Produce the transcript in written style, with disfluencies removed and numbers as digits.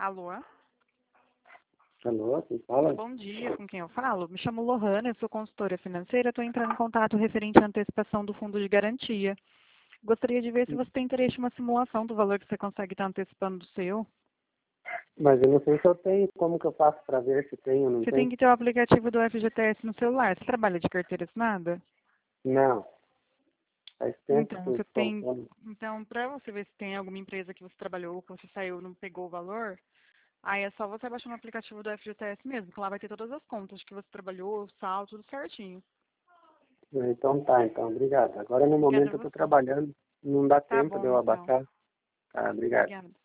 Alô? Alô, quem fala? Bom dia, com quem eu falo? Me chamo Lohana, eu sou consultora financeira, estou entrando em contato referente à antecipação do fundo de garantia. Gostaria de ver se você tem interesse em uma simulação do valor que você consegue estar antecipando do seu. Mas eu não sei se eu tenho, como que eu faço para ver se tem ou não Você tem? tem que ter o aplicativo do FGTS no celular. Você trabalha de carteira assinada? Não, faz tempo Então, que eu você estou tem. falando. Então, para você ver se tem alguma empresa que você trabalhou, que você saiu e não pegou o valor, aí é só você baixar no aplicativo do FGTS mesmo, que lá vai ter todas as contas que você trabalhou, o saldo, tudo certinho. Então tá, então, obrigado. Agora no Obrigada a momento eu estou você. trabalhando, não dá Tá tempo de bom, eu então. abaixar. Tá, obrigado. Obrigada.